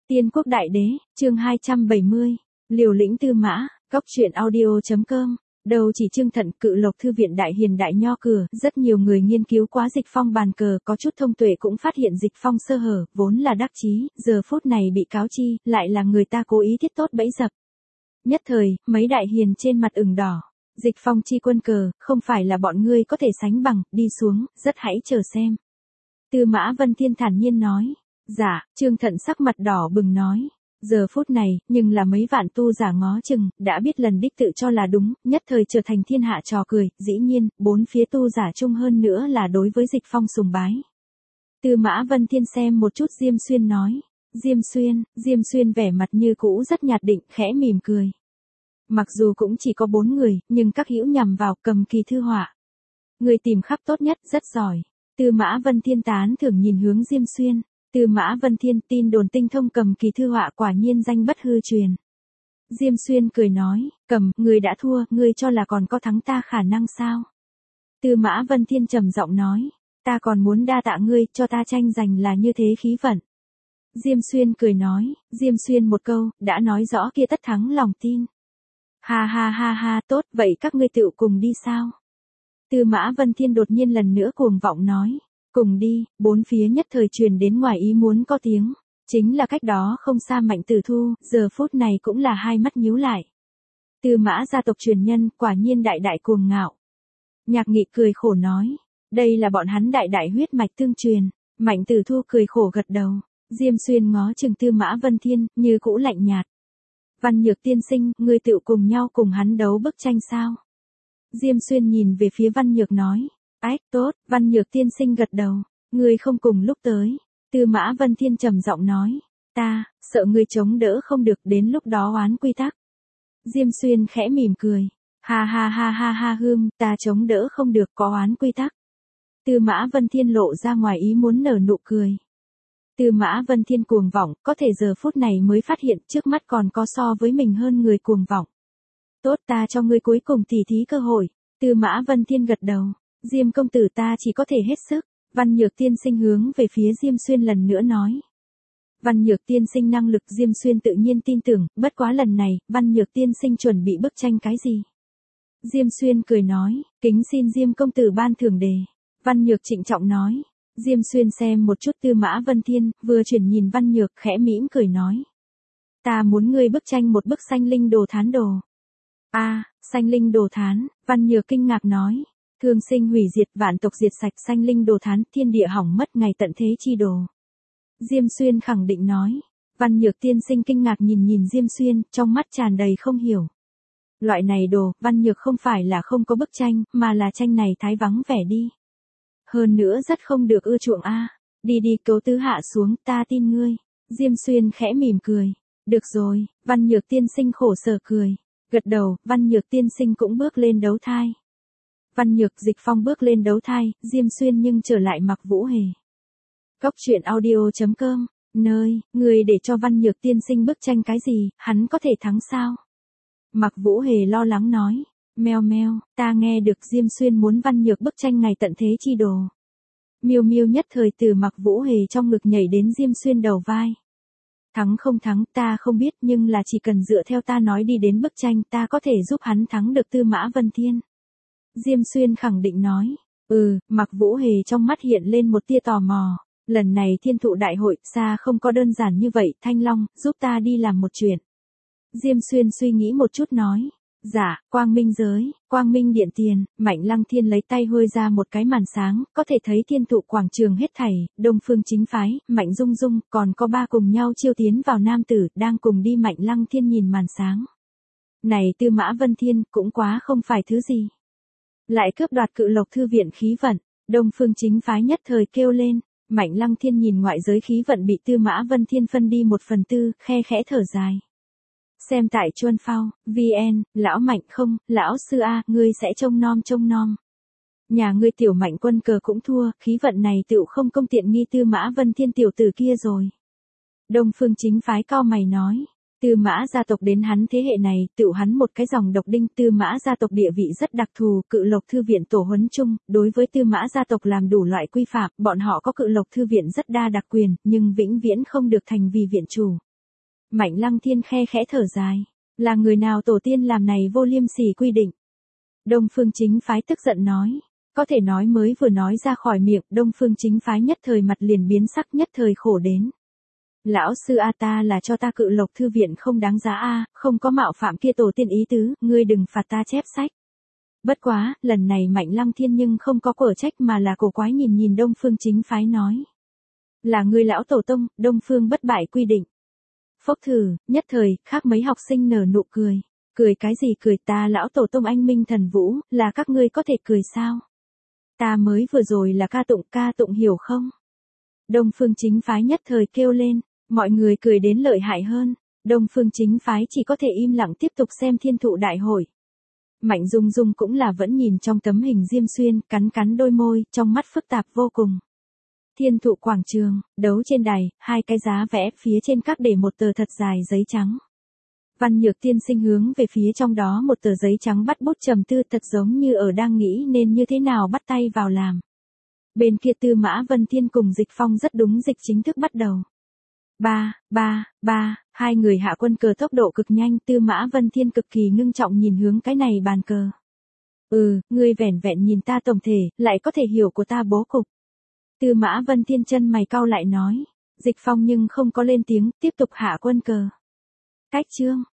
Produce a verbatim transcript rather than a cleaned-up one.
Tiên quốc đại đế, chương hai trăm bảy mươi, liều lĩnh Tư Mã, góc truyện audio.com, đầu chỉ Trương Thận, Cự Lộc Thư viện đại hiền đại nho cửa, rất nhiều người nghiên cứu quá Dịch Phong bàn cờ, có chút thông tuệ cũng phát hiện Dịch Phong sơ hở, vốn là đắc chí, giờ phút này bị cáo chi, lại là người ta cố ý thiết tốt bẫy dập. Nhất thời, mấy đại hiền trên mặt ửng đỏ. Dịch Phong chi quân cờ, không phải là bọn ngươi có thể sánh bằng, đi xuống, rất hãy chờ xem. Tư Mã Vân Thiên thản nhiên nói. Dạ, Trương Thận sắc mặt đỏ bừng nói. Giờ phút này, nhưng là mấy vạn tu giả ngó chừng, đã biết lần đích tự cho là đúng, nhất thời trở thành thiên hạ trò cười, dĩ nhiên, bốn phía tu giả chung hơn nữa là đối với Dịch Phong sùng bái. Tư Mã Vân Thiên xem một chút Diêm Xuyên nói. Diêm Xuyên, Diêm Xuyên vẻ mặt như cũ rất nhạt định, khẽ mỉm cười. Mặc dù cũng chỉ có bốn người, nhưng các hữu nhằm vào Cầm Kỳ thư họa. Người tìm khắp tốt nhất, rất giỏi. Tư Mã Vân Thiên tán thưởng nhìn hướng Diêm Xuyên. Tư Mã Vân Thiên tin đồn tinh thông Cầm Kỳ thư họa quả nhiên danh bất hư truyền. Diêm Xuyên cười nói, Cầm, người đã thua, ngươi cho là còn có thắng ta khả năng sao? Tư Mã Vân Thiên trầm giọng nói, ta còn muốn đa tạ ngươi, cho ta tranh giành là như thế khí vận. Diêm Xuyên cười nói, Diêm Xuyên một câu, đã nói rõ kia tất thắng lòng tin. Ha ha ha ha, tốt, vậy các ngươi tự cùng đi sao? Tư Mã Vân Thiên đột nhiên lần nữa cuồng vọng nói. Cùng đi, bốn phía nhất thời truyền đến ngoài ý muốn có tiếng. Chính là cách đó không xa Mạnh Tử Thu, giờ phút này cũng là hai mắt nhíu lại. Tư Mã gia tộc truyền nhân, quả nhiên đại đại cuồng ngạo. Nhạc Nghị cười khổ nói. Đây là bọn hắn đại đại huyết mạch tương truyền. Mạnh Tử Thu cười khổ gật đầu. Diêm Xuyên ngó chừng Tư Mã Vân Thiên, như cũ lạnh nhạt. Văn Nhược tiên sinh, ngươi tự cùng nhau cùng hắn đấu bức tranh sao? Diêm Xuyên nhìn về phía Văn Nhược nói. Ách, tốt, Văn Nhược tiên sinh gật đầu. Ngươi không cùng lúc tới. Tư Mã Vân Thiên trầm giọng nói. Ta, sợ ngươi chống đỡ không được, đến lúc đó oán quy tắc. Diêm Xuyên khẽ mỉm cười. Ha ha ha ha ha hương, ta chống đỡ không được, có oán quy tắc. Tư Mã Vân Thiên lộ ra ngoài ý muốn nở nụ cười. Tư Mã Vân Thiên cuồng vọng, có thể giờ phút này mới phát hiện trước mắt còn có so với mình hơn người cuồng vọng. Tốt, ta cho ngươi cuối cùng tỉ thí cơ hội. Tư Mã Vân Thiên gật đầu. Diêm công tử ta chỉ có thể hết sức. Văn Nhược tiên sinh hướng về phía Diêm Xuyên lần nữa nói. Văn Nhược tiên sinh năng lực Diêm Xuyên tự nhiên tin tưởng, bất quá lần này, Văn Nhược tiên sinh chuẩn bị bức tranh cái gì? Diêm Xuyên cười nói, kính xin Diêm công tử ban thưởng đề. Văn Nhược trịnh trọng nói. Diêm Xuyên xem một chút Tư Mã Vân Thiên, vừa chuyển nhìn Văn Nhược khẽ mỉm cười nói. Ta muốn ngươi bức tranh một bức Sanh Linh Đồ Thán đồ. A, à, Sanh Linh Đồ Thán, Văn Nhược kinh ngạc nói. Thương sinh hủy diệt, vạn tộc diệt sạch, Sanh Linh Đồ Thán, thiên địa hỏng mất, ngày tận thế chi đồ. Diêm Xuyên khẳng định nói. Văn Nhược tiên sinh kinh ngạc nhìn nhìn Diêm Xuyên, trong mắt tràn đầy không hiểu. Loại này đồ, Văn Nhược không phải là không có bức tranh, mà là tranh này thái vắng vẻ đi. Hơn nữa rất không được ưa chuộng a. À. Đi đi, Cấu Tứ hạ xuống, ta tin ngươi. Diêm Xuyên khẽ mỉm cười. Được rồi, Văn Nhược tiên sinh khổ sở cười. Gật đầu, Văn Nhược tiên sinh cũng bước lên đấu thai. Văn Nhược Dịch Phong bước lên đấu thai, Diêm Xuyên nhưng trở lại Mặc Vũ Hề. Góc truyện audio.com, nơi, người để cho Văn Nhược tiên sinh bức tranh cái gì, hắn có thể thắng sao? Mặc Vũ Hề lo lắng nói. Meo meo, ta nghe được Diêm Xuyên muốn Văn Nhược bức tranh ngày tận thế chi đồ. Miêu Miêu nhất thời từ Mặc Vũ Hề trong ngực nhảy đến Diêm Xuyên đầu vai. Thắng không thắng ta không biết, nhưng là chỉ cần dựa theo ta nói đi đến bức tranh, ta có thể giúp hắn thắng được Tư Mã Vân Thiên. Diêm Xuyên khẳng định nói. Ừ, Mặc Vũ Hề trong mắt hiện lên một tia tò mò. Lần này thiên thụ đại hội, xa không có đơn giản như vậy, Thanh Long, giúp ta đi làm một chuyện. Diêm Xuyên suy nghĩ một chút nói. Dạ, Quang Minh giới, Quang Minh điện tiền, Mạnh Lăng Thiên lấy tay huôi ra một cái màn sáng, có thể thấy thiên thụ quảng trường hết thảy, Đông Phương Chính Phái, Mạnh Dung Dung, còn có ba cùng nhau chiêu tiến vào nam tử, đang cùng đi. Mạnh Lăng Thiên nhìn màn sáng. Này Tư Mã Vân Thiên, cũng quá không phải thứ gì. Lại cướp đoạt Cự Lộc Thư viện khí vận, Đông Phương Chính Phái nhất thời kêu lên. Mạnh Lăng Thiên nhìn ngoại giới khí vận bị Tư Mã Vân Thiên phân đi một phần tư, khe khẽ thở dài. Xem tại Chuân Phao, vê en, lão Mạnh không, lão sư A, ngươi sẽ trông nom trông nom. Nhà ngươi tiểu Mạnh quân cờ cũng thua, khí vận này tựu không công tiện nghi Tư Mã Vân Thiên tiểu tử kia rồi. Đông Phương Chính Phái cao mày nói. Tư Mã gia tộc đến hắn thế hệ này, tựu hắn một cái dòng độc đinh. Tư Mã gia tộc địa vị rất đặc thù, Cự Lộc Thư viện tổ huấn chung, đối với Tư Mã gia tộc làm đủ loại quy phạm, bọn họ có Cự Lộc Thư viện rất đa đặc quyền, nhưng vĩnh viễn không được thành vì viện chủ. Mạnh Lăng Thiên khe khẽ thở dài. Là người nào tổ tiên làm này vô liêm sỉ quy định? Đông Phương Chính Phái tức giận nói. Có thể nói mới vừa nói ra khỏi miệng, Đông Phương Chính Phái nhất thời mặt liền biến sắc, nhất thời khổ đến. Lão sư a, ta là cho ta Cự Lộc thư viện không đáng giá a, không có mạo phạm kia tổ tiên ý tứ, ngươi đừng phạt ta chép sách. Bất quá, lần này Mạnh Lăng Thiên nhưng không có quở trách mà là cổ quái nhìn nhìn Đông Phương Chính Phái nói. Là ngươi lão tổ tông, Đông Phương bất bại quy định. Phốc thử, nhất thời, khác mấy học sinh nở nụ cười. Cười cái gì cười, ta lão tổ tông anh minh thần vũ, là các ngươi có thể cười sao? Ta mới vừa rồi là ca tụng, ca tụng hiểu không? Đông Phương Chính Phái nhất thời kêu lên, mọi người cười đến lợi hại hơn. Đông Phương Chính Phái chỉ có thể im lặng tiếp tục xem thiên thụ đại hội. Mạnh Dung Dung cũng là vẫn nhìn trong tấm hình Diêm Xuyên, cắn cắn đôi môi, trong mắt phức tạp vô cùng. Thiên thụ quảng trường, đấu trên đài, hai cái giá vẽ, phía trên các để một tờ thật dài giấy trắng. Văn Nhược tiên sinh hướng về phía trong đó một tờ giấy trắng bắt bút trầm tư, thật giống như ở đang nghĩ nên như thế nào bắt tay vào làm. Bên kia Tư Mã Vân Thiên cùng Dịch Phong rất đúng dịch chính thức bắt đầu. Ba, ba, ba, hai người hạ quân cờ tốc độ cực nhanh, Tư Mã Vân Thiên cực kỳ ngưng trọng nhìn hướng cái này bàn cờ. Ừ, ngươi vẻn vẹn nhìn ta tổng thể, lại có thể hiểu của ta bố cục. Tư Mã Vân Thiên chân mày cau lại nói. Dịch Phong nhưng không có lên tiếng, tiếp tục hạ quân cờ. Cách chương.